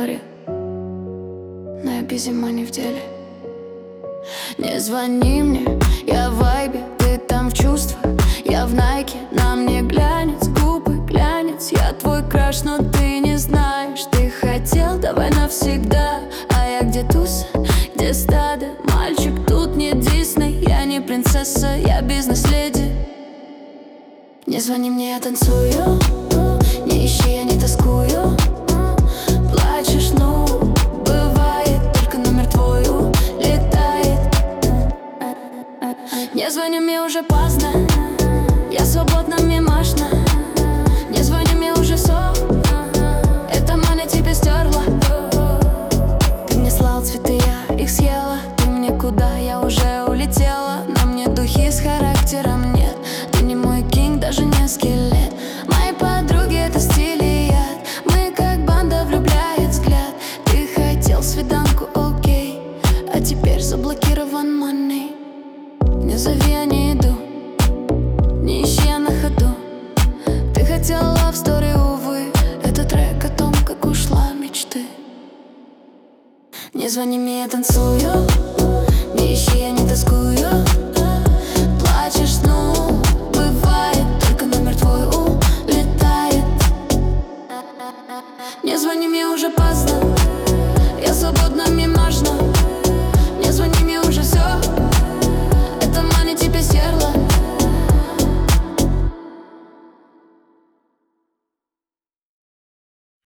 дворе, но я без зима не в деле. Не звони мне, я в вайбе, ты там в чувствах. Я в найке, на мне глянец, губы глянец. Я твой краш, но ты не знаешь. Ты хотел, давай навсегда. А я где туса, где стадо? Мальчик, тут не Дисней. Я не принцесса, я бизнес-леди. Не звони мне, я танцую. Не ищи, я не тоскую. Плачешь, ну, бывает, только номер твой улетает. Не звони мне, уже поздно. Я свободна, мимашна. Не звони мне, уже все. Это Маня тебе стерла. Ты мне слал цветы, я их съела. Ты мне куда, я уже улетела. На мне духи с характером нет. Ты не мой кинг, даже не скелет. Мои подруги — это стиль и яд. Мы как банда, влюбляет взгляд. Ты хотел свиданку, окей, а теперь заблокирован money. Не зови, я не иду. Не ищи, я на ходу. Ты хотел love story, увы. Это трек о том, как ушла мечты. Не звони мне, я танцую. Не ищи, я не тоскую.